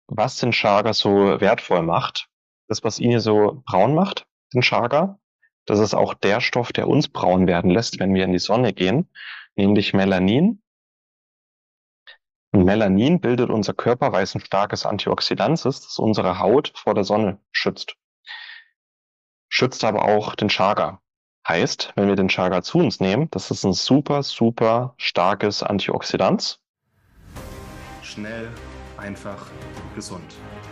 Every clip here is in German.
was den Chaga so wertvoll macht. Das, was ihn hier so braun macht, den Chaga, das ist auch der Stoff, der uns braun werden lässt, wenn wir in die Sonne gehen, nämlich Melanin. Und Melanin bildet unser Körper, weil es ein starkes Antioxidant ist, das unsere Haut vor der Sonne schützt. Schützt aber auch den Chaga. Heißt, wenn wir den Chaga zu uns nehmen, das ist ein super, super starkes Antioxidant. Schnell, einfach, gesund.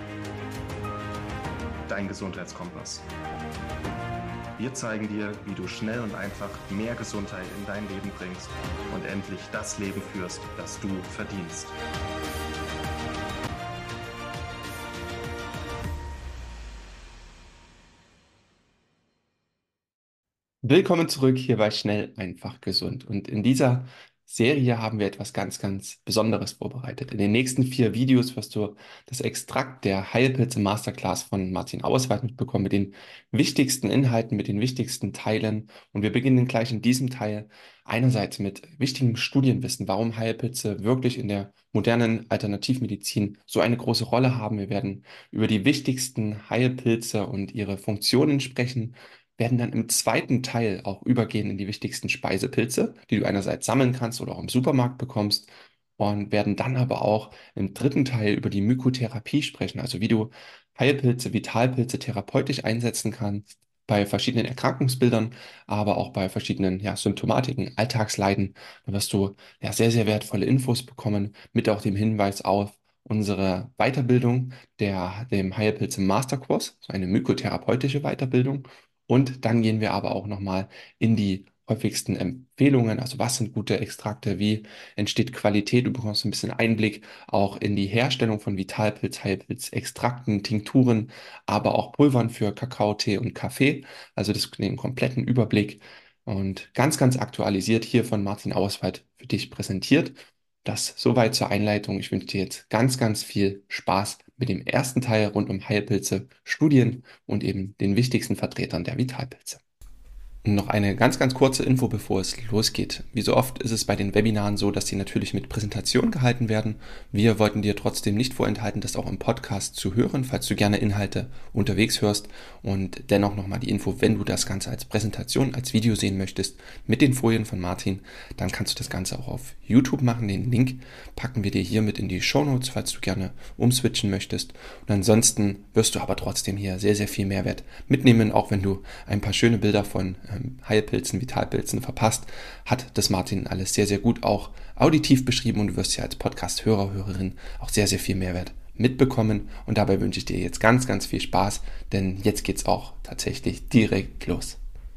Dein Gesundheitskompass. Wir zeigen dir, wie du schnell und einfach mehr Gesundheit in dein Leben bringst und endlich das Leben führst, das du verdienst. Willkommen zurück hier bei Schnell, einfach, gesund. Und in dieser Serie haben wir etwas ganz, ganz Besonderes vorbereitet. In den nächsten 4 Videos wirst du das Extrakt der Heilpilze Masterclass von Martin Auerswald mitbekommen, mit den wichtigsten Inhalten, mit den wichtigsten Teilen. Und wir beginnen gleich in diesem Teil einerseits mit wichtigem Studienwissen, warum Heilpilze wirklich in der modernen Alternativmedizin so eine große Rolle haben. Wir werden über die wichtigsten Heilpilze und ihre Funktionen sprechen, werden dann im zweiten Teil auch übergehen in die wichtigsten Speisepilze, die du einerseits sammeln kannst oder auch im Supermarkt bekommst, und werden dann aber auch im dritten Teil über die Mykotherapie sprechen, also wie du Heilpilze, Vitalpilze therapeutisch einsetzen kannst bei verschiedenen Erkrankungsbildern, aber auch bei verschiedenen Symptomatiken, Alltagsleiden. Da wirst du sehr, sehr wertvolle Infos bekommen, mit auch dem Hinweis auf unsere Weiterbildung, dem Heilpilze Masterkurs, so eine mykotherapeutische Weiterbildung. Und dann gehen wir aber auch nochmal in die häufigsten Empfehlungen. Also was sind gute Extrakte? Wie entsteht Qualität? Du bekommst ein bisschen Einblick auch in die Herstellung von Vitalpilz, Heilpilz, Extrakten, Tinkturen, aber auch Pulvern für Kakao, Tee und Kaffee. Also das den kompletten Überblick und ganz, ganz aktualisiert hier von Martin Auswald für dich präsentiert. Das soweit zur Einleitung. Ich wünsche dir jetzt ganz, ganz viel Spaß mit dem ersten Teil rund um Heilpilze, Studien und eben den wichtigsten Vertretern der Vitalpilze. Noch eine ganz, ganz kurze Info, bevor es losgeht. Wie so oft ist es bei den Webinaren so, dass sie natürlich mit Präsentation gehalten werden. Wir wollten dir trotzdem nicht vorenthalten, das auch im Podcast zu hören, falls du gerne Inhalte unterwegs hörst. Und dennoch nochmal die Info, wenn du das Ganze als Präsentation, als Video sehen möchtest, mit den Folien von Martin, dann kannst du das Ganze auch auf YouTube machen. Den Link packen wir dir hier mit in die Shownotes, falls du gerne umswitchen möchtest. Und ansonsten wirst du aber trotzdem hier sehr, sehr viel Mehrwert mitnehmen, auch wenn du ein paar schöne Bilder von Heilpilzen, Vitalpilzen verpasst, hat das Martin alles sehr, sehr gut auch auditiv beschrieben und du wirst ja als Podcast-Hörer, Hörerin auch sehr, sehr viel Mehrwert mitbekommen. Und dabei wünsche ich dir jetzt ganz, ganz viel Spaß, denn jetzt geht's auch tatsächlich direkt los.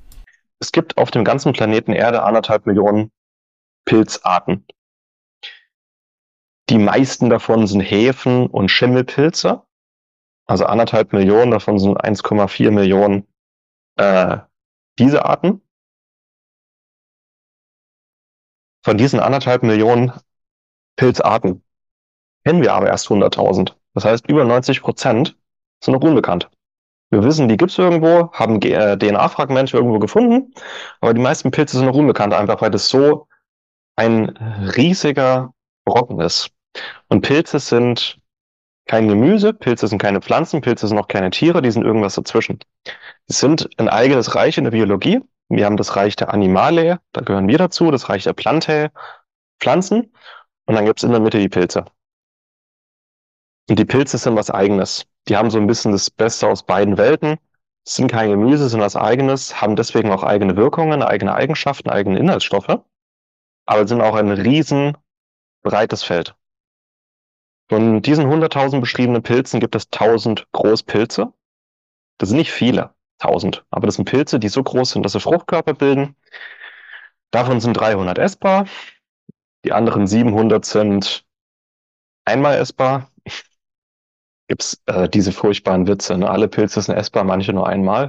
Es gibt auf dem ganzen Planeten Erde 1,5 Millionen Pilzarten. Die meisten davon sind Hefen- und Schimmelpilze. Also 1,5 Millionen, davon sind 1,4 Millionen äh, diese Arten. Von diesen 1,5 Millionen Pilzarten kennen wir aber erst 100.000. Das heißt, über 90% sind noch unbekannt. Wir wissen, die gibt's irgendwo, haben DNA-Fragmente irgendwo gefunden, aber die meisten Pilze sind noch unbekannt, einfach weil das so ein riesiger Brocken ist. Und Pilze sind kein Gemüse, Pilze sind keine Pflanzen, Pilze sind auch keine Tiere, die sind irgendwas dazwischen. Es sind ein eigenes Reich in der Biologie. Wir haben das Reich der Animalia, da gehören wir dazu, das Reich der Plantae, Pflanzen, und dann gibt's in der Mitte die Pilze. Und die Pilze sind was Eigenes. Die haben so ein bisschen das Beste aus beiden Welten, sind kein Gemüse, sind was Eigenes, haben deswegen auch eigene Wirkungen, eigene Eigenschaften, eigene Inhaltsstoffe, aber sind auch ein riesen breites Feld. Von diesen 100.000 beschriebenen Pilzen gibt es 1.000 Großpilze. Das sind nicht viele, 1.000, aber das sind Pilze, die so groß sind, dass sie Fruchtkörper bilden. Davon sind 300 essbar, die anderen 700 sind einmal essbar. Gibt's diese furchtbaren Witze, ne? Alle Pilze sind essbar, manche nur einmal.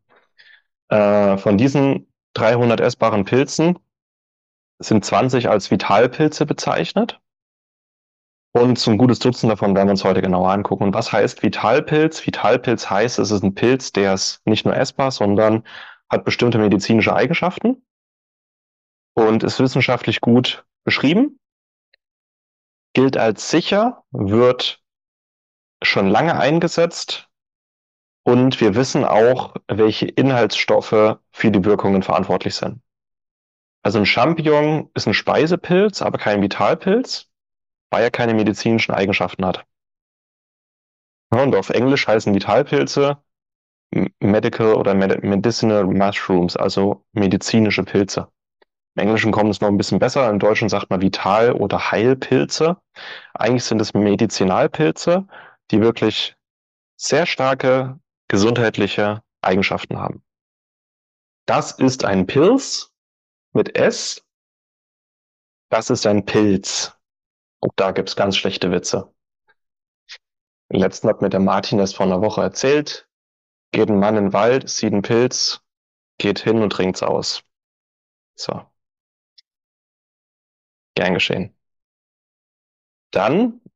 Von diesen 300 essbaren Pilzen sind 20 als Vitalpilze bezeichnet. Und so ein gutes Dutzend davon werden wir uns heute genauer angucken. Und was heißt Vitalpilz? Vitalpilz heißt, es ist ein Pilz, der ist nicht nur essbar, sondern hat bestimmte medizinische Eigenschaften und ist wissenschaftlich gut beschrieben, gilt als sicher, wird schon lange eingesetzt und wir wissen auch, welche Inhaltsstoffe für die Wirkungen verantwortlich sind. Also ein Champignon ist ein Speisepilz, aber kein Vitalpilz, weil er keine medizinischen Eigenschaften hat. Ja, und auf Englisch heißen Vitalpilze Medical oder Medicinal Mushrooms, also medizinische Pilze. Im Englischen kommt es noch ein bisschen besser. Im Deutschen sagt man Vital- oder Heilpilze. Eigentlich sind es Medizinalpilze, die wirklich sehr starke gesundheitliche Eigenschaften haben. Das ist ein Pilz mit S. Das ist ein Pilz. Und da gibt's ganz schlechte Witze. Den letzten hat mir der Martin erst vor einer Woche erzählt. Geht ein Mann in den Wald, sieht einen Pilz, geht hin und trinkt's aus. So, gern geschehen. Dann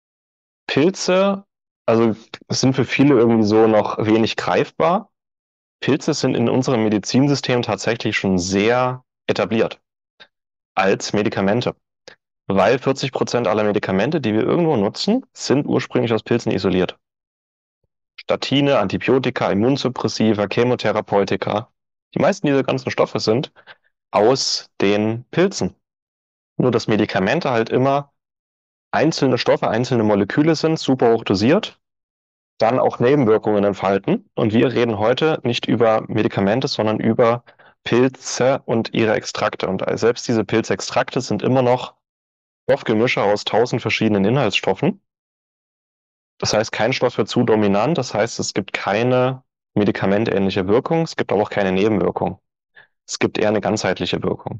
Pilze, also sind für viele irgendwie so noch wenig greifbar. Pilze sind in unserem Medizinsystem tatsächlich schon sehr etabliert als Medikamente, weil 40% aller Medikamente, die wir irgendwo nutzen, sind ursprünglich aus Pilzen isoliert. Statine, Antibiotika, Immunsuppressiva, Chemotherapeutika. Die meisten dieser ganzen Stoffe sind aus den Pilzen. Nur dass Medikamente halt immer einzelne Stoffe, einzelne Moleküle sind, super hoch dosiert, dann auch Nebenwirkungen entfalten. Und wir reden heute nicht über Medikamente, sondern über Pilze und ihre Extrakte. Und selbst diese Pilzextrakte sind immer noch Stoffgemische aus 1000 verschiedenen Inhaltsstoffen. Das heißt, kein Stoff wird zu dominant. Das heißt, es gibt keine medikamentähnliche Wirkung. Es gibt aber auch keine Nebenwirkung. Es gibt eher eine ganzheitliche Wirkung.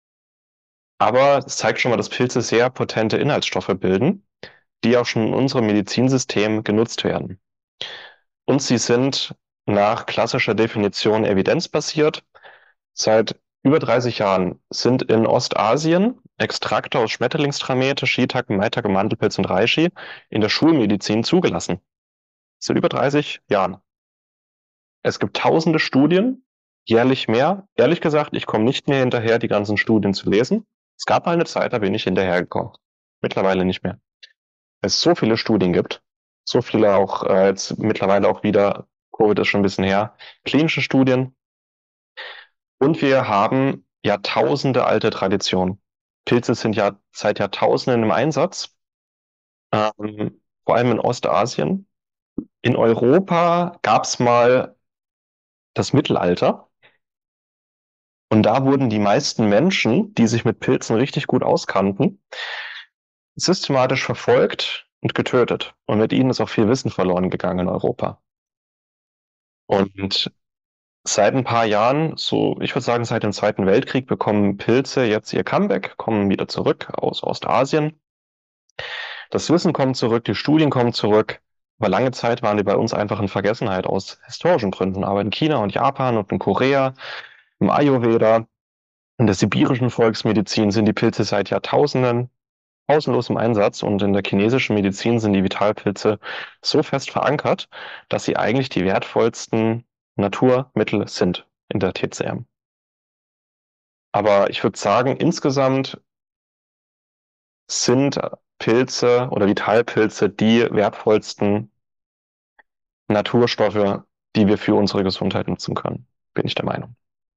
Aber es zeigt schon mal, dass Pilze sehr potente Inhaltsstoffe bilden, die auch schon in unserem Medizinsystem genutzt werden. Und sie sind nach klassischer Definition evidenzbasiert. Seit über 30 Jahren sind in Ostasien Extrakte aus Schmetterlingstramete, Shiitake, Maitake, Mandelpilz und Reishi in der Schulmedizin zugelassen. Seit über 30 Jahren. Es gibt tausende Studien, jährlich mehr. Ehrlich gesagt, ich komme nicht mehr hinterher, die ganzen Studien zu lesen. Es gab mal eine Zeit, da bin ich hinterhergekommen. Mittlerweile nicht mehr. Weil es so viele Studien gibt, so viele auch jetzt mittlerweile auch wieder, Covid ist schon ein bisschen her, klinische Studien. Und wir haben Jahrtausende alte Tradition. Pilze sind ja seit Jahrtausenden im Einsatz, vor allem in Ostasien. In Europa gab es mal das Mittelalter. Und da wurden die meisten Menschen, die sich mit Pilzen richtig gut auskannten, systematisch verfolgt und getötet. Und mit ihnen ist auch viel Wissen verloren gegangen in Europa. Und seit ein paar Jahren, so ich würde sagen seit dem Zweiten Weltkrieg, bekommen Pilze jetzt ihr Comeback, kommen wieder zurück aus Ostasien. Das Wissen kommt zurück, die Studien kommen zurück. Aber lange Zeit waren die bei uns einfach in Vergessenheit aus historischen Gründen. Aber in China und Japan und in Korea, im Ayurveda, in der sibirischen Volksmedizin sind die Pilze seit Jahrtausenden pausenlos im Einsatz und in der chinesischen Medizin sind die Vitalpilze so fest verankert, dass sie eigentlich die wertvollsten Naturmittel sind in der TCM. Aber ich würde sagen, insgesamt sind Pilze oder Vitalpilze die wertvollsten Naturstoffe, die wir für unsere Gesundheit nutzen können, bin ich der Meinung.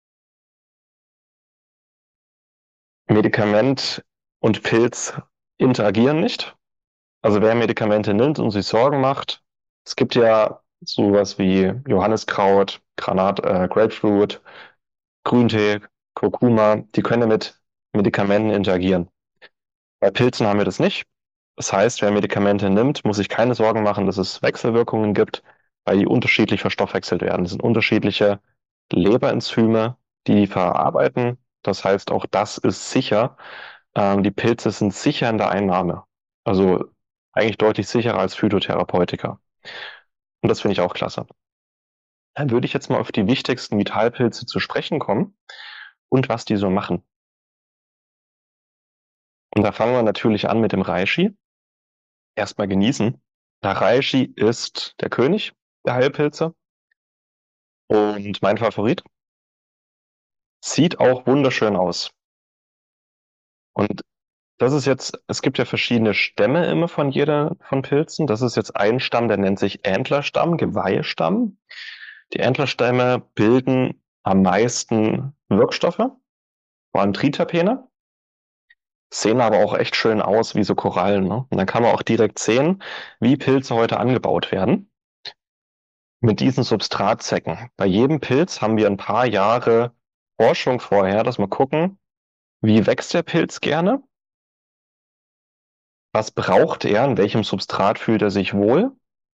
Medikament und Pilz interagieren nicht. Also wer Medikamente nimmt und sich Sorgen macht, es gibt ja sowas wie Johanniskraut, Grapefruit, Grüntee, Kurkuma, die können ja mit Medikamenten interagieren. Bei Pilzen haben wir das nicht. Das heißt, wer Medikamente nimmt, muss sich keine Sorgen machen, dass es Wechselwirkungen gibt, weil die unterschiedlich verstoffwechselt werden. Das sind unterschiedliche Leberenzyme, die verarbeiten. Das heißt, auch das ist sicher. Die Pilze sind sicher in der Einnahme. Also eigentlich deutlich sicherer als Phytotherapeutika. Und das finde ich auch klasse. Dann würde ich jetzt mal auf die wichtigsten Vitalpilze zu sprechen kommen und was die so machen. Und da fangen wir natürlich an mit dem Reishi. Erstmal genießen. Der Reishi ist der König der Heilpilze und mein Favorit. Sieht auch wunderschön aus. Und Das ist jetzt, es gibt ja verschiedene Stämme immer von jeder von Pilzen. Das ist jetzt ein Stamm, der nennt sich Antlerstamm, Geweihestamm. Die Antlerstämme bilden am meisten Wirkstoffe, vor allem Triterpene, sehen aber auch echt schön aus wie so Korallen. Ne? Und dann kann man auch direkt sehen, wie Pilze heute angebaut werden. Mit diesen Substratsäcken. Bei jedem Pilz haben wir ein paar Jahre Forschung vorher, dass wir gucken, wie wächst der Pilz gerne, was braucht er, in welchem Substrat fühlt er sich wohl.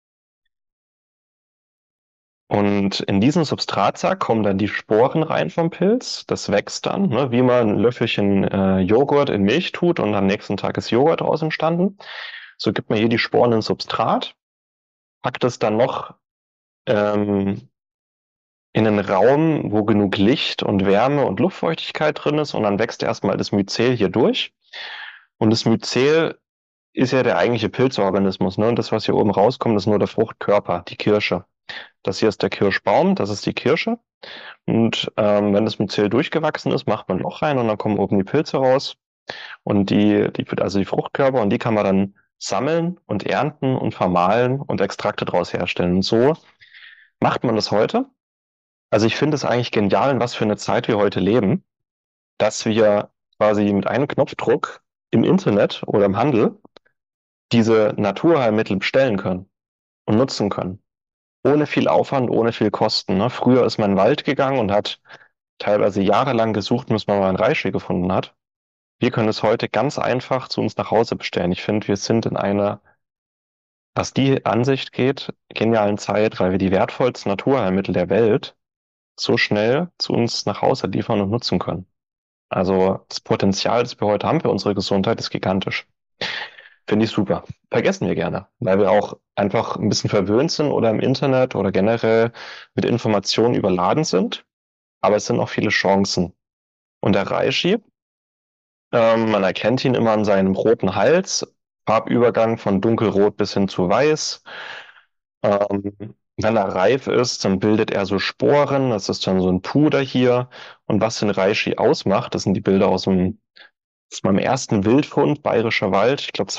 Und in diesen Substratsack kommen dann die Sporen rein vom Pilz. Das wächst dann, ne, wie man ein Löffelchen Joghurt in Milch tut und am nächsten Tag ist Joghurt daraus entstanden. So gibt man hier die Sporen ins Substrat, packt es dann noch ähm, in einen Raum, wo genug Licht und Wärme und Luftfeuchtigkeit drin ist und dann wächst erstmal das Myzel hier durch. Und das Myzel ist ja der eigentliche Pilzorganismus, ne? Und das, was hier oben rauskommt, ist nur der Fruchtkörper, die Kirsche. Das hier ist der Kirschbaum, das ist die Kirsche. Und wenn das Myzel durchgewachsen ist, macht man ein Loch rein und dann kommen oben die Pilze raus. Und also die Fruchtkörper, und die kann man dann sammeln und ernten und vermahlen und Extrakte daraus herstellen. Und so macht man das heute. Also ich finde es eigentlich genial, in was für eine Zeit wir heute leben, dass wir quasi mit einem Knopfdruck im Internet oder im Handel diese Naturheilmittel bestellen können und nutzen können. Ohne viel Aufwand, ohne viel Kosten. Ne? Früher ist man in den Wald gegangen und hat teilweise jahrelang gesucht, bis man mal einen Reishi gefunden hat. Wir können es heute ganz einfach zu uns nach Hause bestellen. Ich finde, wir sind in einer, was die Ansicht geht, genialen Zeit, weil wir die wertvollsten Naturheilmittel der Welt so schnell zu uns nach Hause liefern und nutzen können. Also das Potenzial, das wir heute haben für unsere Gesundheit, ist gigantisch. Finde ich super. Vergessen wir gerne, weil wir auch einfach ein bisschen verwöhnt sind oder im Internet oder generell mit Informationen überladen sind. Aber es sind auch viele Chancen. Und der Reishi, man erkennt ihn immer an seinem roten Hals, Farbübergang von dunkelrot bis hin zu weiß. Wenn er reif ist, dann bildet er so Sporen. Das ist dann so ein Puder hier. Und was den Reishi ausmacht, das sind die Bilder aus meinem ersten Wildfund, Bayerischer Wald. Ich glaube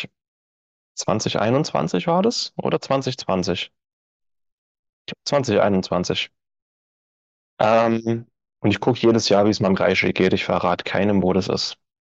2021 war das oder 2020? Ich glaube 2021. Und ich gucke jedes Jahr, wie es meinem Reishi geht. Ich verrate keinem, wo das ist.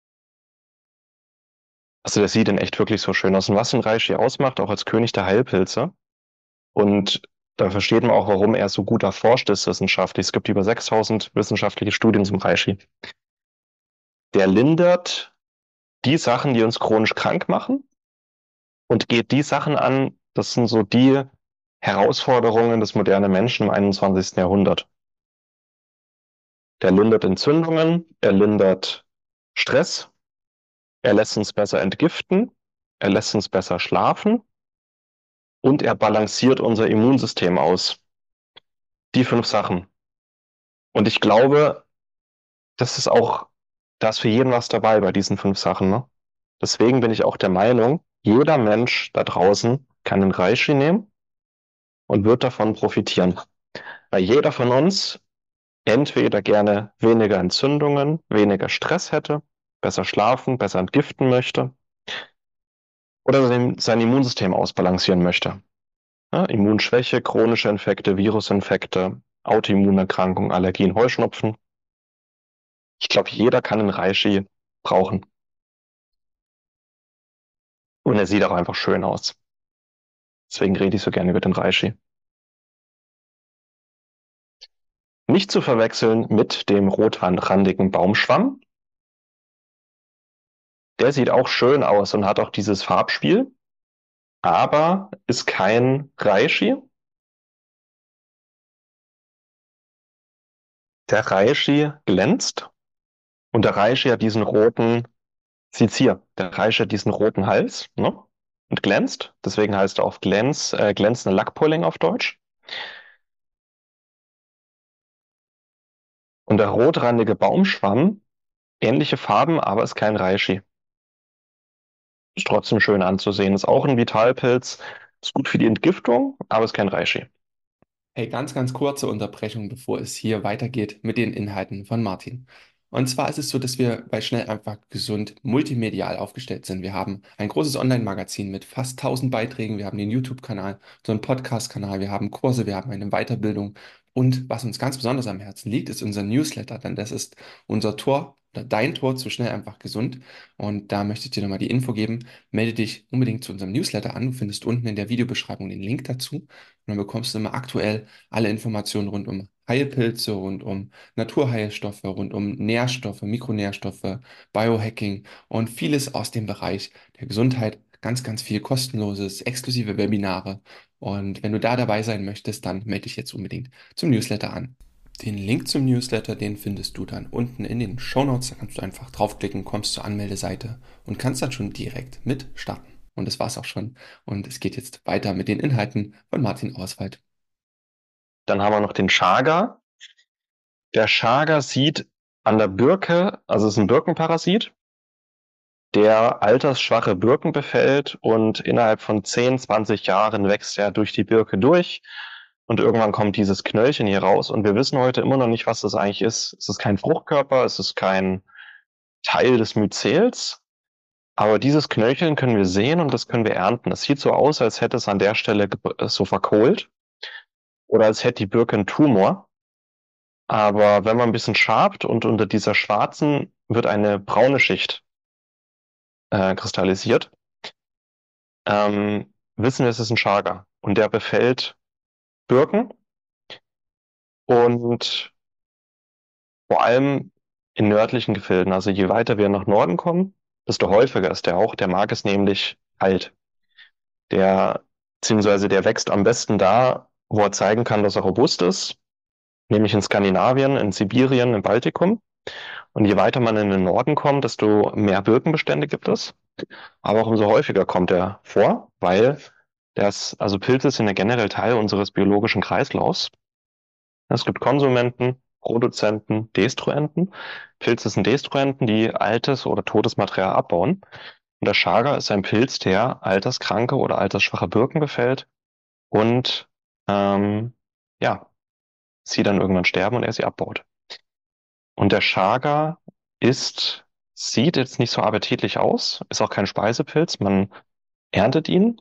Also das sieht in echt wirklich so schön aus. Und was den Reishi ausmacht, auch als König der Heilpilze. Und da versteht man auch, warum er so gut erforscht ist wissenschaftlich. Es gibt über 6000 wissenschaftliche Studien zum Reishi. Der lindert die Sachen, die uns chronisch krank machen und geht die Sachen an, das sind so die Herausforderungen des modernen Menschen im 21. Jahrhundert. Der lindert Entzündungen, er lindert Stress, er lässt uns besser entgiften, er lässt uns besser schlafen und er balanciert unser Immunsystem aus. Die 5 Sachen. Und ich glaube, das ist auch, da ist für jeden was dabei bei diesen 5 Sachen, ne? Deswegen bin ich auch der Meinung, jeder Mensch da draußen kann einen Reishi nehmen und wird davon profitieren. Weil jeder von uns entweder gerne weniger Entzündungen, weniger Stress hätte, besser schlafen, besser entgiften möchte oder sein Immunsystem ausbalancieren möchte. Ja, Immunschwäche, chronische Infekte, Virusinfekte, Autoimmunerkrankungen, Allergien, Heuschnupfen. Ich glaube, jeder kann einen Reishi brauchen. Und er sieht auch einfach schön aus. Deswegen rede ich so gerne über den Reishi. Nicht zu verwechseln mit dem rotrandigen Baumschwamm. Der sieht auch schön aus und hat auch dieses Farbspiel, aber ist kein Reishi. Der Reishi glänzt und der Reishi hat diesen roten, sieht's hier, der Reishi hat diesen roten Hals, ne? Und glänzt. Deswegen heißt er auch glänzende Lackpulling auf Deutsch. Und der rotrandige Baumschwamm, ähnliche Farben, aber ist kein Reishi. Ist trotzdem schön anzusehen. Ist auch ein Vitalpilz. Ist gut für die Entgiftung, aber ist kein Reishi. Hey, ganz kurze Unterbrechung, bevor es hier weitergeht mit den Inhalten von Martin. Und zwar ist es so, dass wir bei Schnell einfach gesund multimedial aufgestellt sind. Wir haben ein großes Online-Magazin mit fast 1000 Beiträgen. Wir haben den YouTube-Kanal, so einen Podcast-Kanal. Wir haben Kurse, wir haben eine Weiterbildung. Und was uns ganz besonders am Herzen liegt, ist unser Newsletter, denn das ist unser Tor oder dein Tor zu Schnell einfach gesund. Und da möchte ich dir nochmal die Info geben. Melde dich unbedingt zu unserem Newsletter an. Du findest unten in der Videobeschreibung den Link dazu. Und dann bekommst du immer aktuell alle Informationen rund um Heilpilze, rund um Naturheilstoffe, rund um Nährstoffe, Mikronährstoffe, Biohacking und vieles aus dem Bereich der Gesundheit. Ganz, ganz viel kostenloses, exklusive Webinare. Und wenn du da dabei sein möchtest, dann melde dich jetzt unbedingt zum Newsletter an. Den Link zum Newsletter, den findest du dann unten in den Shownotes. Da kannst du einfach draufklicken, kommst zur Anmeldeseite und kannst dann schon direkt mit starten. Und das war's auch schon. Und es geht jetzt weiter mit den Inhalten von Martin Auswald. Dann haben wir noch den Chaga. Der Chaga sieht an der Birke, also es ist ein Birkenparasit, der altersschwache Birken befällt und innerhalb von 10, 20 Jahren wächst er durch die Birke durch und irgendwann kommt dieses Knöllchen hier raus und wir wissen heute immer noch nicht, was das eigentlich ist. Es ist kein Fruchtkörper, es ist kein Teil des Myzels, aber dieses Knöllchen können wir sehen und das können wir ernten. Es sieht so aus, als hätte es an der Stelle so verkohlt oder als hätte die Birke einen Tumor. Aber wenn man ein bisschen schabt und unter dieser schwarzen wird eine braune Schicht kristallisiert, wissen wir, es ist ein Chaga. Und der befällt Birken und vor allem in nördlichen Gefilden. Also je weiter wir nach Norden kommen, desto häufiger ist der auch. Der mag es nämlich kalt. Beziehungsweise der wächst am besten da, wo er zeigen kann, dass er robust ist, nämlich in Skandinavien, in Sibirien, im Baltikum. Und je weiter man in den Norden kommt, desto mehr Birkenbestände gibt es. Aber auch umso häufiger kommt er vor, weil also Pilze sind ja generell Teil unseres biologischen Kreislaufs. Es gibt Konsumenten, Produzenten, Destruenten. Pilze sind Destruenten, die altes oder totes Material abbauen. Und der Chaga ist ein Pilz, der alterskranke oder altersschwache Birken befällt und ja, sie dann irgendwann sterben und er sie abbaut. Und der Chaga sieht jetzt nicht so appetitlich aus, ist auch kein Speisepilz. Man erntet ihn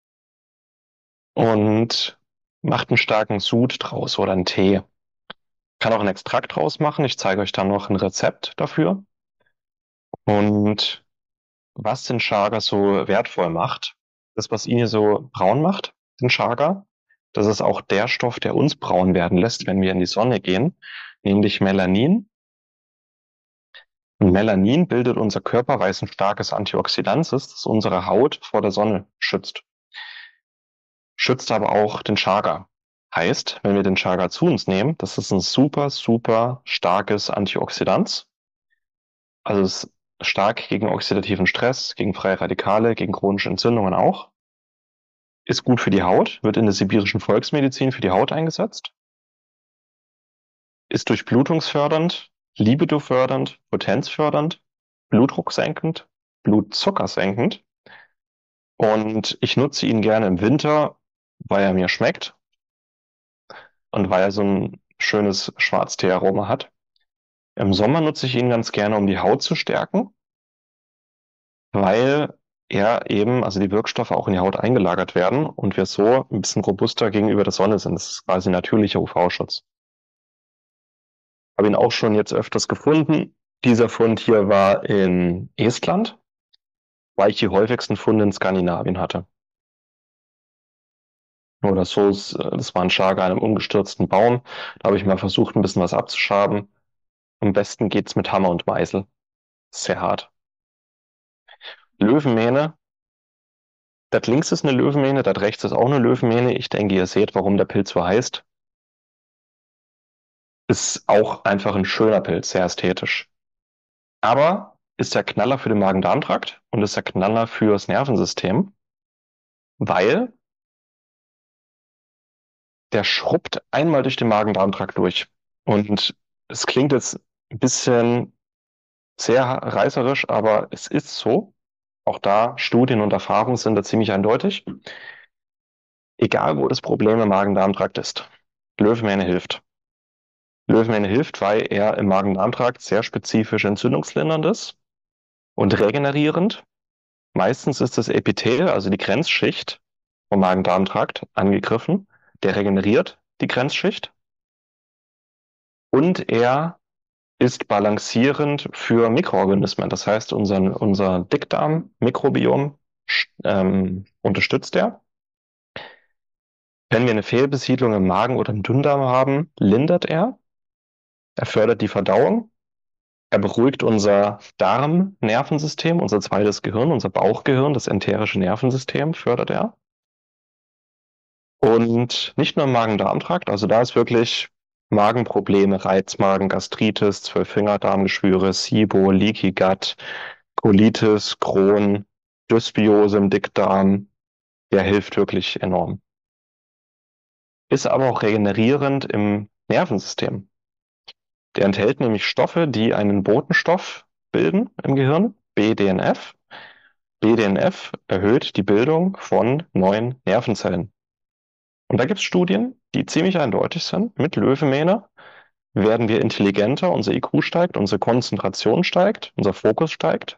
und macht einen starken Sud draus oder einen Tee. Kann auch einen Extrakt draus machen. Ich zeige euch dann noch ein Rezept dafür. Und was den Chaga so wertvoll macht, das, was ihn hier so braun macht, den Chaga, das ist auch der Stoff, der uns braun werden lässt, wenn wir in die Sonne gehen, nämlich Melanin. Und Melanin bildet unser Körper, weil es ein starkes Antioxidant ist, das unsere Haut vor der Sonne schützt. Schützt aber auch den Chaga. Heißt, wenn wir den Chaga zu uns nehmen, das ist ein super, super starkes Antioxidant. Also es ist stark gegen oxidativen Stress, gegen freie Radikale, gegen chronische Entzündungen auch. Ist gut für die Haut, wird in der sibirischen Volksmedizin für die Haut eingesetzt. Ist durchblutungsfördernd, libidofördernd, potenzfördernd, blutdrucksenkend, blutzuckersenkend. Und ich nutze ihn gerne im Winter, weil er mir schmeckt und weil er so ein schönes Schwarztee-Aroma hat. Im Sommer nutze ich ihn ganz gerne, um die Haut zu stärken, weil also die Wirkstoffe auch in die Haut eingelagert werden und wir so ein bisschen robuster gegenüber der Sonne sind. Das ist quasi natürlicher UV-Schutz. Habe ihn auch schon jetzt öfters gefunden. Dieser Fund hier war in Estland, weil ich die häufigsten Funde in Skandinavien hatte. Oder so, das war ein Chaga an einem umgestürzten Baum. Da habe ich mal versucht, ein bisschen was abzuschaben. Am besten geht's mit Hammer und Meißel. Sehr hart. Löwenmähne. Das links ist eine Löwenmähne, das rechts ist auch eine Löwenmähne. Ich denke, ihr seht, warum der Pilz so heißt. Ist auch einfach ein schöner Pilz, sehr ästhetisch. Aber ist der Knaller für den Magen-Darm-Trakt und ist der Knaller fürs Nervensystem, weil der schrubbt einmal durch den Magen-Darm-Trakt durch. Und es klingt jetzt ein bisschen sehr reißerisch, aber es ist so. Auch da Studien und Erfahrungen sind da ziemlich eindeutig. Egal, wo das Problem im Magen-Darm-Trakt ist. Löwenmähne hilft. Löwenmähne hilft, weil er im Magen-Darm-Trakt sehr spezifisch entzündungslindernd ist und regenerierend. Meistens ist das Epithel, also die Grenzschicht vom Magen-Darm-Trakt, angegriffen. Der regeneriert die Grenzschicht und er ist balancierend für Mikroorganismen. Das heißt, unser Dickdarm-Mikrobiom unterstützt er. Wenn wir eine Fehlbesiedlung im Magen oder im Dünndarm haben, lindert er. Er fördert die Verdauung. Er beruhigt unser Darmnervensystem, unser zweites Gehirn, unser Bauchgehirn, das enterische Nervensystem fördert er. Und nicht nur im Magen-Darm-Trakt, also da ist wirklich Magenprobleme, Reizmagen, Gastritis, Zwölffingerdarmgeschwüre, SIBO, Leaky Gut, Colitis, Crohn, Dysbiose im Dickdarm, der hilft wirklich enorm. Ist aber auch regenerierend im Nervensystem. Der enthält nämlich Stoffe, die einen Botenstoff bilden im Gehirn, BDNF. BDNF erhöht die Bildung von neuen Nervenzellen. Und da gibt es Studien, die ziemlich eindeutig sind. Mit Löwenmähne werden wir intelligenter, unser IQ steigt, unsere Konzentration steigt, unser Fokus steigt.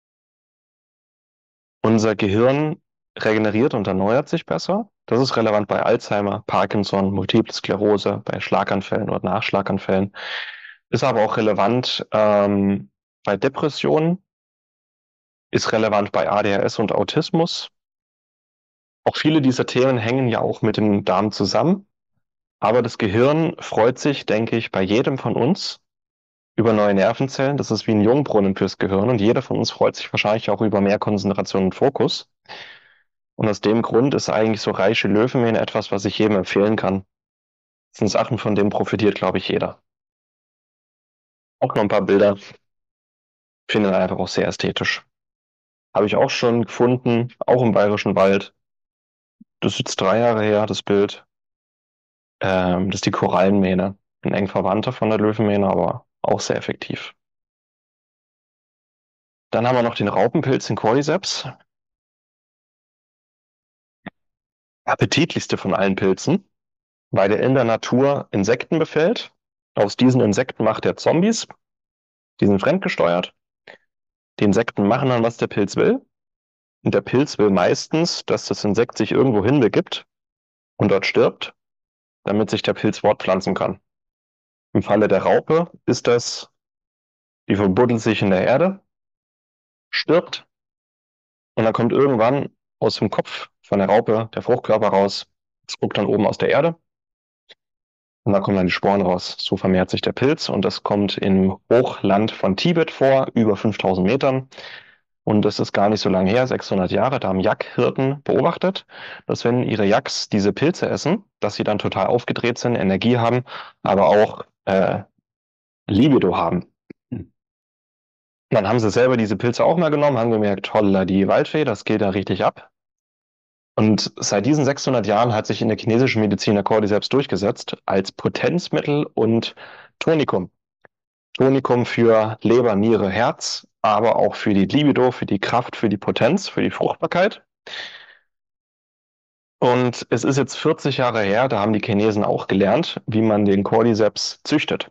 Unser Gehirn regeneriert und erneuert sich besser. Das ist relevant bei Alzheimer, Parkinson, Multiple Sklerose, bei Schlaganfällen oder Nachschlaganfällen. Ist aber auch relevant bei Depressionen, ist relevant bei ADHS und Autismus. Auch viele dieser Themen hängen ja auch mit dem Darm zusammen. Aber das Gehirn freut sich, denke ich, bei jedem von uns über neue Nervenzellen. Das ist wie ein Jungbrunnen fürs Gehirn und jeder von uns freut sich wahrscheinlich auch über mehr Konzentration und Fokus. Und aus dem Grund ist eigentlich so reiche Löwenmähne etwas, was ich jedem empfehlen kann. Das sind Sachen, von denen profitiert, glaube ich, jeder. Auch noch ein paar Bilder. Finde ich einfach auch sehr ästhetisch. Habe ich auch schon gefunden, auch im Bayerischen Wald. Das ist jetzt 3 Jahre her, das Bild. Das ist die Korallenmähne. Ein eng Verwandter von der Löwenmähne, aber auch sehr effektiv. Dann haben wir noch den Raupenpilz, den Cordyceps. Appetitlichste von allen Pilzen, weil der in der Natur Insekten befällt. Aus diesen Insekten macht er Zombies. Die sind fremdgesteuert. Die Insekten machen dann, was der Pilz will. Und der Pilz will meistens, dass das Insekt sich irgendwo hinbegibt und dort stirbt, damit sich der Pilz fortpflanzen kann. Im Falle der Raupe ist das, die verbuddelt sich in der Erde, stirbt und dann kommt irgendwann aus dem Kopf von der Raupe der Fruchtkörper raus. Es guckt dann oben aus der Erde und da kommen dann die Sporen raus. So vermehrt sich der Pilz und das kommt im Hochland von Tibet vor, über 5000 Metern. Und das ist gar nicht so lange her, 600 Jahre. Da haben Jagdhirten beobachtet, dass wenn ihre Yaks diese Pilze essen, dass sie dann total aufgedreht sind, Energie haben, aber auch Libido haben. Dann haben sie selber diese Pilze auch mal genommen, haben gemerkt, holla, die Waldfee, das geht da richtig ab. Und seit diesen 600 Jahren hat sich in der chinesischen Medizin der Cordyceps durchgesetzt als Potenzmittel und Tonikum. Tonikum für Leber, Niere, Herz, aber auch für die Libido, für die Kraft, für die Potenz, für die Fruchtbarkeit. Und es ist jetzt 40 Jahre her, da haben die Chinesen auch gelernt, wie man den Cordyceps züchtet.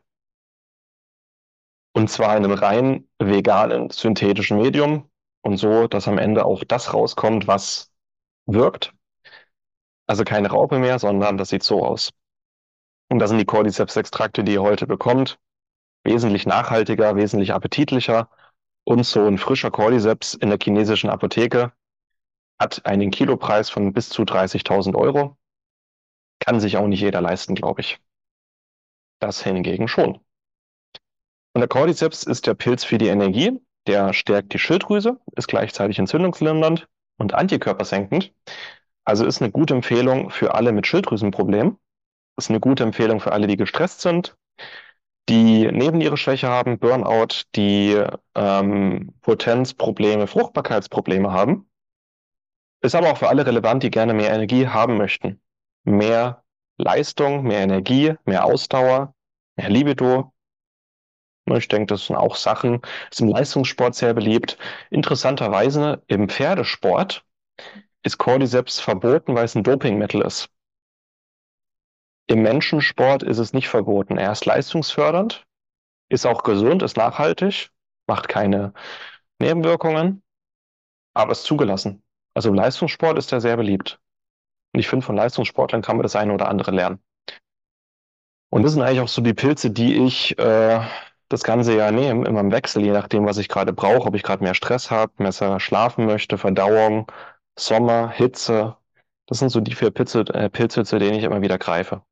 Und zwar in einem rein veganen, synthetischen Medium und so, dass am Ende auch das rauskommt, was wirkt. Also keine Raupe mehr, sondern das sieht so aus. Und das sind die Cordyceps-Extrakte, die ihr heute bekommt. Wesentlich nachhaltiger, wesentlich appetitlicher. Und so ein frischer Cordyceps in der chinesischen Apotheke hat einen Kilopreis von bis zu 30.000 Euro. Kann sich auch nicht jeder leisten, glaube ich. Das hingegen schon. Und der Cordyceps ist der Pilz für die Energie. Der stärkt die Schilddrüse, ist gleichzeitig entzündungslindernd und antikörpersenkend. Also ist eine gute Empfehlung für alle mit Schilddrüsenproblemen. Ist eine gute Empfehlung für alle, die gestresst sind, die Nebennierenschwäche haben, Burnout, die Potenzprobleme, Fruchtbarkeitsprobleme haben. Ist aber auch für alle relevant, die gerne mehr Energie haben möchten. Mehr Leistung, mehr Energie, mehr Ausdauer, mehr Libido. Ich denke, das sind auch Sachen, ist im Leistungssport sehr beliebt. Interessanterweise im Pferdesport ist Cordyceps verboten, weil es ein Dopingmittel ist. Im Menschensport ist es nicht verboten. Er ist leistungsfördernd, ist auch gesund, ist nachhaltig, macht keine Nebenwirkungen, aber ist zugelassen. Also im Leistungssport ist er sehr beliebt. Und ich finde, von Leistungssportlern kann man das eine oder andere lernen. Und das sind eigentlich auch so die Pilze, die ich das ganze Jahr nehme, immer im Wechsel, je nachdem, was ich gerade brauche, ob ich gerade mehr Stress habe, besser schlafen möchte, Verdauung, Sommer, Hitze. Das sind so die vier Pilze, zu denen ich immer wieder greife.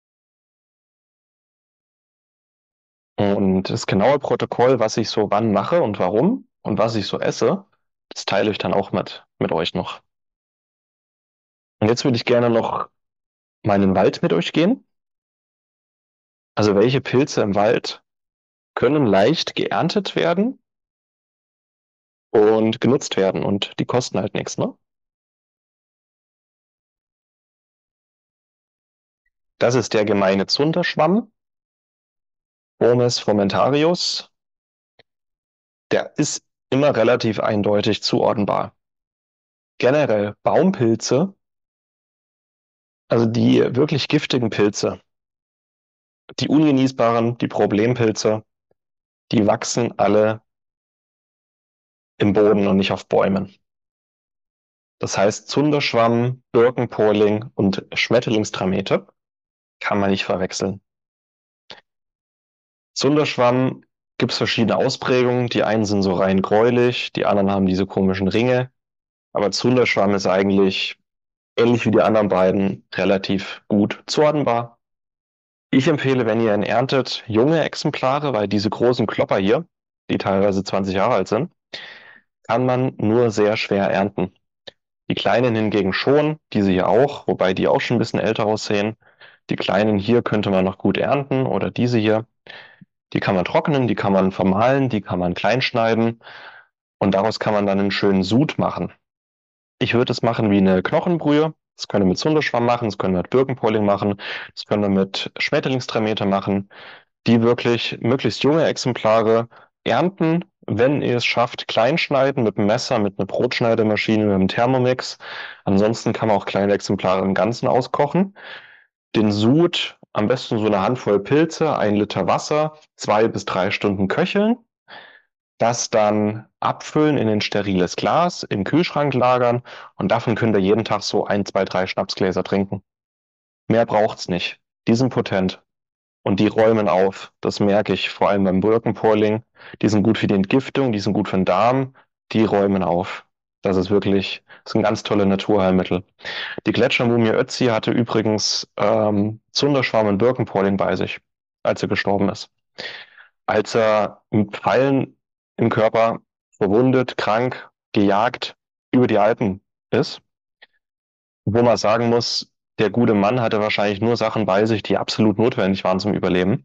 Und das genaue Protokoll, was ich so wann mache und warum und was ich so esse, das teile ich dann auch mit euch noch. Und jetzt würde ich gerne noch mal in den Wald mit euch gehen. Also welche Pilze im Wald können leicht geerntet werden und genutzt werden und die kosten halt nichts, ne? Das ist der gemeine Zunderschwamm, Bomis frumentarius. Der ist immer relativ eindeutig zuordnenbar. Generell Baumpilze, also die wirklich giftigen Pilze, die ungenießbaren, die Problempilze, die wachsen alle im Boden und nicht auf Bäumen. Das heißt, Zunderschwamm, Birkenpoling und Schmetterlingstramete kann man nicht verwechseln. Zunderschwamm gibt es verschiedene Ausprägungen. Die einen sind so rein gräulich, die anderen haben diese komischen Ringe. Aber Zunderschwamm ist eigentlich ähnlich wie die anderen beiden relativ gut zuordnenbar. Ich empfehle, wenn ihr ihn erntet, junge Exemplare, weil diese großen Klopper hier, die teilweise 20 Jahre alt sind, kann man nur sehr schwer ernten. Die kleinen hingegen schon, diese hier auch, wobei die auch schon ein bisschen älter aussehen. Die kleinen hier könnte man noch gut ernten oder diese hier. Die kann man trocknen, die kann man vermahlen, die kann man klein schneiden und daraus kann man dann einen schönen Sud machen. Ich würde es machen wie eine Knochenbrühe. Das können wir mit Zunderschwamm machen, das können wir mit Birkenpolling machen, das können wir mit Schmetterlingstramete machen, die wirklich möglichst junge Exemplare ernten, wenn ihr es schafft, klein schneiden mit einem Messer, mit einer Brotschneidemaschine, mit einem Thermomix. Ansonsten kann man auch kleine Exemplare im Ganzen auskochen. Den Sud, am besten so eine Handvoll Pilze, 1 Liter Wasser, 2 bis 3 Stunden köcheln. Das dann abfüllen in ein steriles Glas, im Kühlschrank lagern und davon könnt ihr jeden Tag so 1, 2, 3 Schnapsgläser trinken. Mehr braucht's nicht. Die sind potent und die räumen auf. Das merke ich vor allem beim Birkenpolling. Die sind gut für die Entgiftung, die sind gut für den Darm, die räumen auf. Das ist ein ganz tolle Naturheilmittel. Die Gletschermumie Ötzi hatte übrigens Zunderschwamm und Birkenpolling bei sich, als er gestorben ist. Als er mit Pfeilen im Körper verwundet, krank, gejagt über die Alpen ist, wo man sagen muss, der gute Mann hatte wahrscheinlich nur Sachen bei sich, die absolut notwendig waren zum Überleben.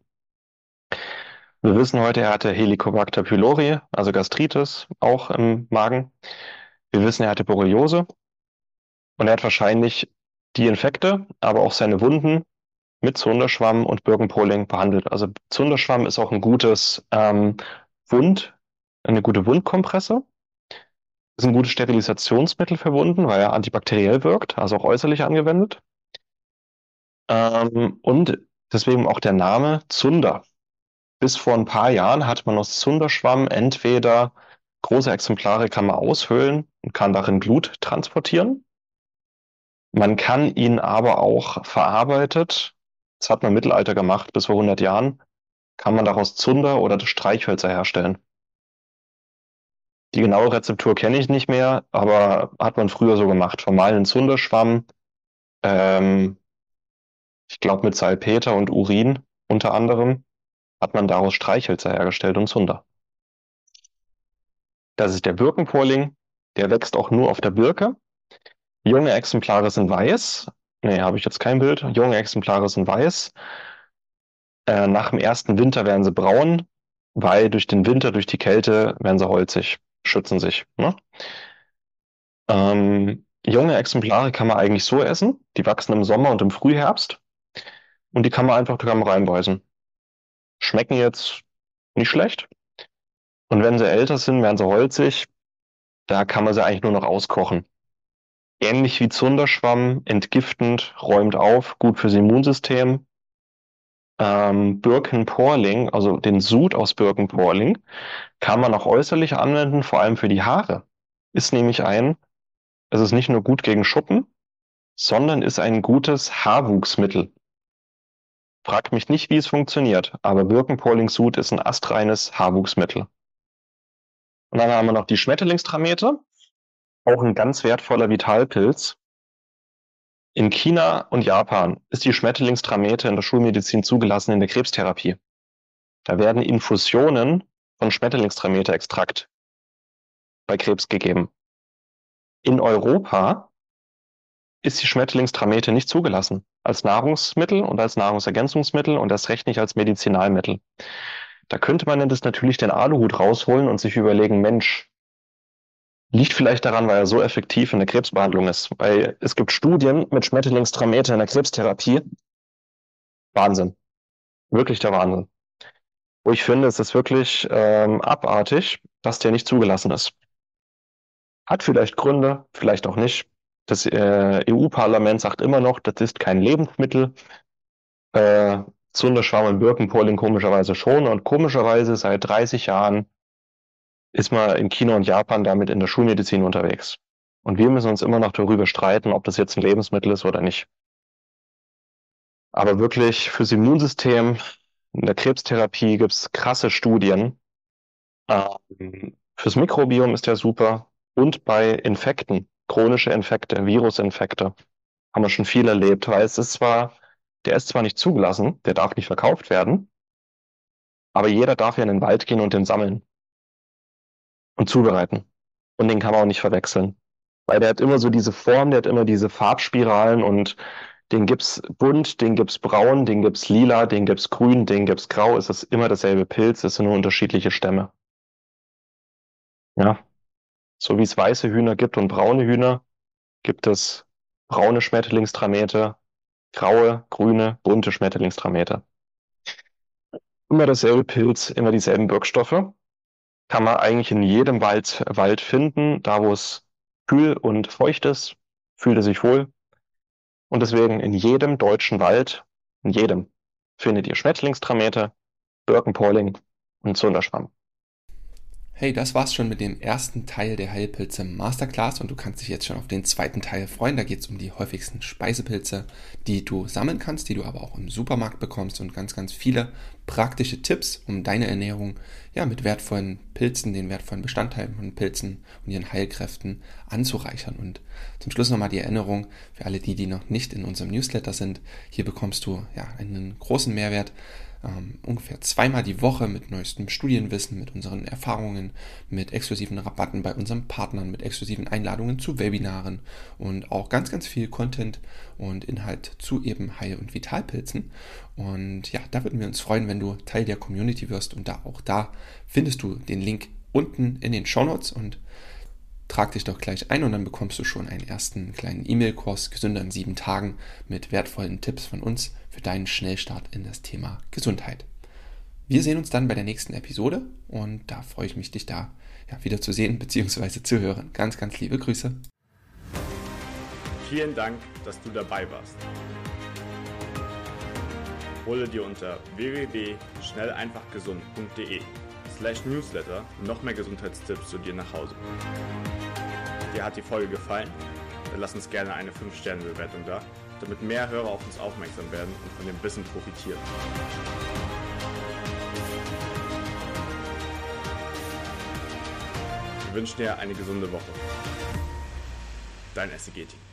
Wir wissen heute, er hatte Helicobacter pylori, also Gastritis, auch im Magen. Wir wissen, er hatte Borreliose und er hat wahrscheinlich die Infekte, aber auch seine Wunden mit Zunderschwamm und Birkenpoling behandelt. Also Zunderschwamm ist auch ein gutes eine gute Wundkompresse. Ist ein gutes Sterilisationsmittel für Wunden, weil er antibakteriell wirkt, also auch äußerlich angewendet. Und deswegen auch der Name Zunder. Bis vor ein paar Jahren hat man aus Zunderschwamm entweder große Exemplare kann man aushöhlen und kann darin Glut transportieren. Man kann ihn aber auch verarbeitet, das hat man im Mittelalter gemacht, bis vor 100 Jahren, kann man daraus Zunder oder Streichhölzer herstellen. Die genaue Rezeptur kenne ich nicht mehr, aber hat man früher so gemacht. Vermahlenen Zunderschwamm, ähm, ich glaube mit Salpeter und Urin unter anderem, hat man daraus Streichhölzer hergestellt und Zunder. Das ist der Birkenpolling, der wächst auch nur auf der Birke. Junge Exemplare sind weiß. Nee, habe ich jetzt kein Bild. Junge Exemplare sind weiß. Nach dem ersten Winter werden sie braun, weil durch den Winter, durch die Kälte, werden sie holzig, schützen sich. Ne? Junge Exemplare kann man eigentlich so essen. Die wachsen im Sommer und im Frühherbst. Und die kann man reinbeißen. Schmecken jetzt nicht schlecht. Und wenn sie älter sind, werden sie holzig. Da kann man sie eigentlich nur noch auskochen. Ähnlich wie Zunderschwamm, entgiftend, räumt auf, gut fürs Immunsystem. Birkenporling, also den Sud aus Birkenporling, kann man auch äußerlich anwenden, vor allem für die Haare. Es ist nicht nur gut gegen Schuppen, sondern ist ein gutes Haarwuchsmittel. Fragt mich nicht, wie es funktioniert, aber Birkenporling Sud ist ein astreines Haarwuchsmittel. Und dann haben wir noch die Schmetterlingstramete, auch ein ganz wertvoller Vitalpilz. In China und Japan ist die Schmetterlingstramete in der Schulmedizin zugelassen in der Krebstherapie. Da werden Infusionen von Schmetterlingstramete-Extrakt bei Krebs gegeben. In Europa ist die Schmetterlingstramete nicht zugelassen als Nahrungsmittel und als Nahrungsergänzungsmittel und erst recht nicht als Medizinalmittel. Da könnte man dann das natürlich den Aluhut rausholen und sich überlegen, Mensch, liegt vielleicht daran, weil er so effektiv in der Krebsbehandlung ist. Weil es gibt Studien mit Schmetterlingstramete in der Krebstherapie. Wahnsinn. Wirklich der Wahnsinn. Wo ich finde, es ist wirklich abartig, dass der nicht zugelassen ist. Hat vielleicht Gründe, vielleicht auch nicht. Das EU-Parlament sagt immer noch, das ist kein Lebensmittel. Zunderschwamm und Birkenpolling komischerweise schon. Und komischerweise seit 30 Jahren ist man in China und Japan damit in der Schulmedizin unterwegs. Und wir müssen uns immer noch darüber streiten, ob das jetzt ein Lebensmittel ist oder nicht. Aber wirklich fürs Immunsystem, in der Krebstherapie gibt es krasse Studien. Fürs Mikrobiom ist der super. Und bei Infekten, chronische Infekte, Virusinfekte, haben wir schon viel erlebt, weil der ist zwar nicht zugelassen, der darf nicht verkauft werden, aber jeder darf ja in den Wald gehen und den sammeln und zubereiten. Und den kann man auch nicht verwechseln. Weil der hat immer so diese Form, der hat immer diese Farbspiralen und den gibt's bunt, den gibt's braun, den gibt's lila, den gibt's grün, den gibt's grau. Es ist immer dasselbe Pilz, es sind nur unterschiedliche Stämme. Ja, so wie es weiße Hühner gibt und braune Hühner, gibt es braune Schmetterlingstramete, graue, grüne, bunte Schmetterlingstramete. Immer dasselbe Pilz, immer dieselben Wirkstoffe. Kann man eigentlich in jedem Wald finden, da wo es kühl und feucht ist, fühlt er sich wohl. Und deswegen in jedem deutschen Wald, in jedem, findet ihr Schmetterlingstramete, Birkenporling und Zunderschwamm. Hey, das war's schon mit dem ersten Teil der Heilpilze Masterclass und du kannst dich jetzt schon auf den zweiten Teil freuen. Da geht es um die häufigsten Speisepilze, die du sammeln kannst, die du aber auch im Supermarkt bekommst und ganz, ganz viele praktische Tipps, um deine Ernährung mit wertvollen Pilzen, den wertvollen Bestandteilen von Pilzen und ihren Heilkräften anzureichern. Und zum Schluss nochmal die Erinnerung für alle die noch nicht in unserem Newsletter sind. Hier bekommst du einen großen Mehrwert. Ungefähr zweimal die Woche mit neuestem Studienwissen, mit unseren Erfahrungen, mit exklusiven Rabatten bei unseren Partnern, mit exklusiven Einladungen zu Webinaren und auch ganz, ganz viel Content und Inhalt zu eben Heil- und Vitalpilzen. Und da würden wir uns freuen, wenn du Teil der Community wirst und auch da findest du den Link unten in den Shownotes und trag dich doch gleich ein und dann bekommst du schon einen ersten kleinen E-Mail-Kurs Gesünder in 7 Tagen mit wertvollen Tipps von uns für deinen Schnellstart in das Thema Gesundheit. Wir sehen uns dann bei der nächsten Episode und da freue ich mich, dich da wieder zu sehen bzw. zu hören. Ganz, ganz liebe Grüße. Vielen Dank, dass du dabei warst. Hole dir unter www.schnelleinfachgesund.de/Newsletter noch mehr Gesundheitstipps zu dir nach Hause. Dir hat die Folge gefallen? Dann lass uns gerne eine 5-Sterne-Bewertung da, damit mehr Hörer auf uns aufmerksam werden und von dem Wissen profitieren. Wir wünschen dir eine gesunde Woche. Dein SEG-Team.